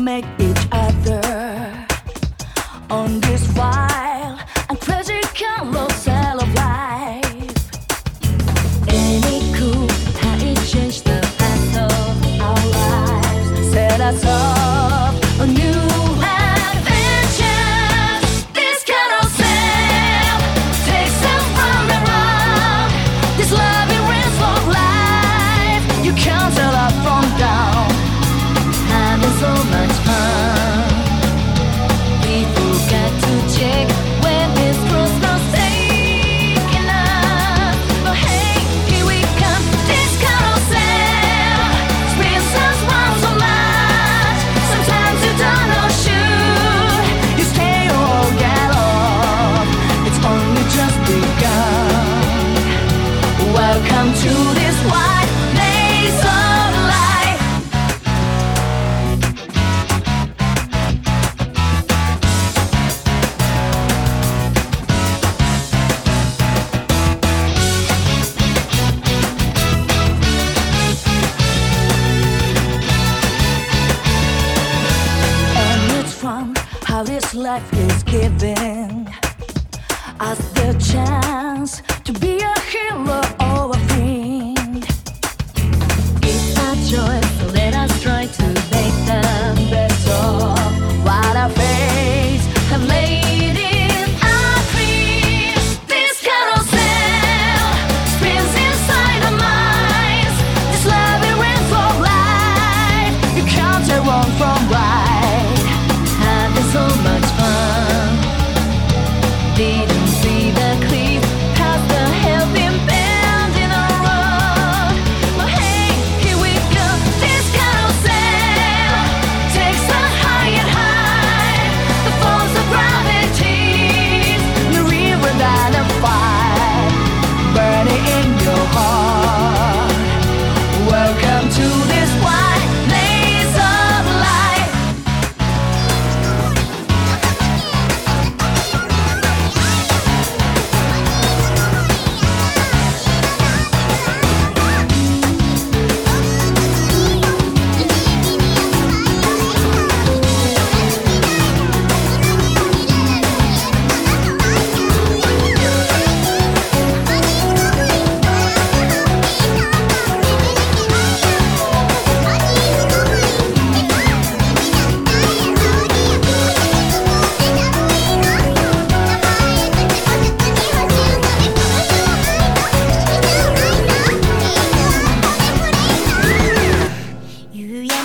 make each other on this wild and crazy carousel of life. Any cool how it changed the path of our lives, set us up a new adventure. This carousel takes us round and round. This labyrinth of life, you can't tell up from down. Having so much fun, we forget to check when this cruise not taking us. But hey, here we come, this carousel spins us round so much. Sometimes you don't know should you stay or get off. It's only just begun. Welcome to this wide maze of life. And it's from how this life is giving us the chance to be a hero